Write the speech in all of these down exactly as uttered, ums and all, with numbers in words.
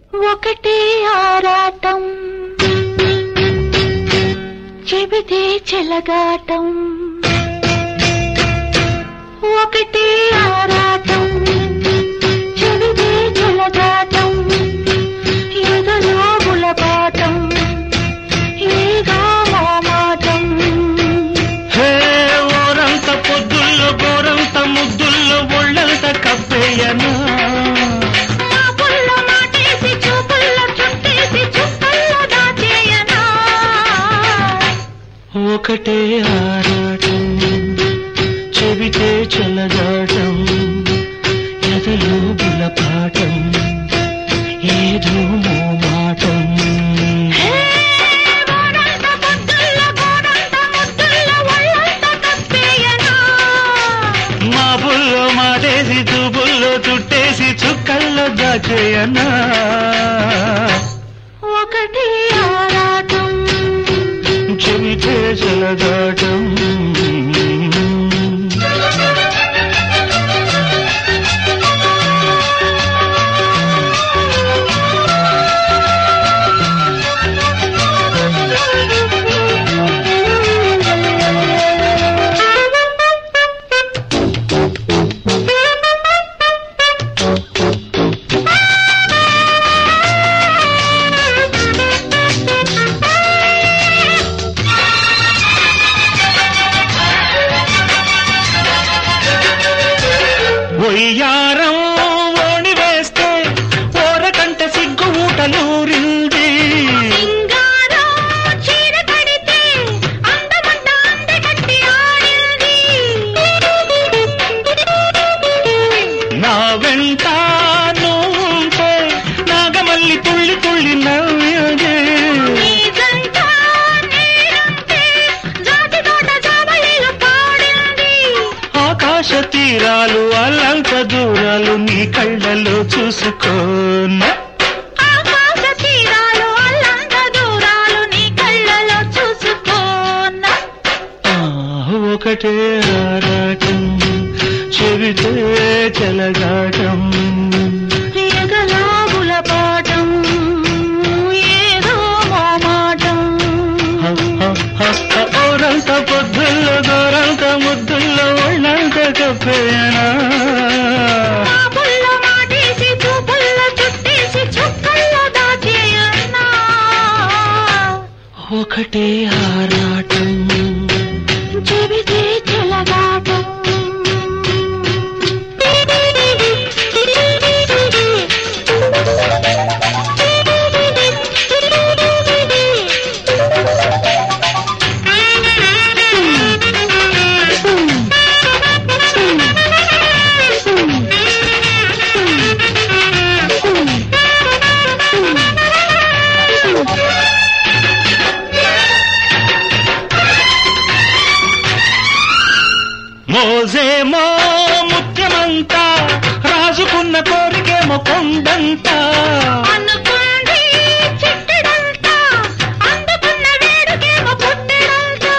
ఒకటే ఆరాటం చెబితే చెలగాటం ఒకటే ఆరాటం చెబితే చెలగాటం ఎదలో గులపాటం ఏదో మామాటం హే ఓరంత పొద్దుల్లో గోరంత ముద్దుల్లో ఒళ్ళంత కప్పేయనా ఒకటే ఆరాటం చెబితే చెలగాటం ఎదలో గులపాటం ఏదో మోమాటం మా బుల్లో మాటేసి చూపుల్లో చుట్టేసి చుక్కల్లో దాచేయనా ఒకటే ఆరాటం చెబితే చెలగాటం ఒయ్యారం ఓణి వేస్తే ఓరకంట సిగ్గు ఊటలూరింది నా వెంట నువ్వుంటే నాగమల్లి తుళ్ళి తుళ్ళి నవ్వేది ఆకాశ తీరాలు అల్లంత దూరాలు నీ కళ్ళలో చూసుకోనా ఆకాశ తీరాలు అల్లంత దూరాలు నీ కళ్ళలో చూసుకోనా ఒకటే ఆరాటం చెబితే చెలగాటం ఎదలో గులపాటం ఏదో మామాటం ఓరంత పొద్దుల్లో గోరంత ముద్దుల్లో ఒళ్ళంత కప్పేయనా పుల్లో మాటేసి చూపుల్లో చుట్టేసి చుక్కల్లో దాచేయనా ఒకటే ఆరాటం చెబితే చెలగాటం మోజేమో ముఖ్యమంతా రాజుకున్న కోరికేమో కొండంతా అనుకోండి చిట్టడంతా అందుకున్న వేడుకేమో పుట్టడంతా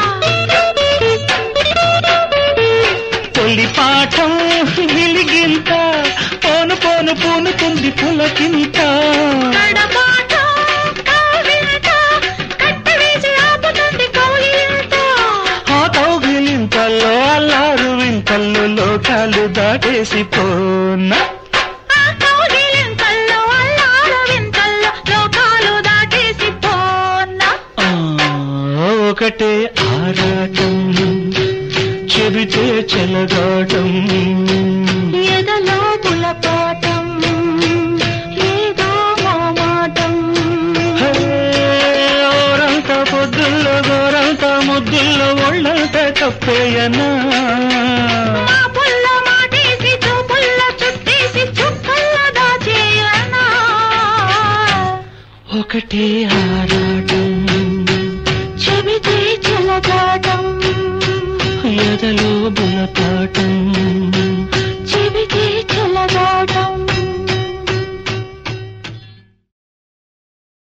తొలి పాఠం వెలిగింత పోను పోను పూనుకుంది పులకింత నడబాటం కౌగిలింత కట్టవేసి ఆపుతుంది కౌగిలింత ఆ కౌగిలింతల్లో అల్లారు వింతల్లో లోకాలు దాటేసిపోనా ఆ కౌగిలింతల్లో అల్లారు వింతల్లో లోకాలు దాటేసిపోనా ఆ, ఒకటే ఆరాటం చెబితే చెలగాటం ఎదలో గులపాటం ఏదో మామాటం హే, ఓరంత పొద్దుల్లో గోరంత ముద్దుల్లో ఒళ్ళంత కప్పేయనా మా పుల్లో మాటేసి చూపుల్లో చుట్టేసి చుక్కల్లో దాచేయనా ఒకటే ఆరాటం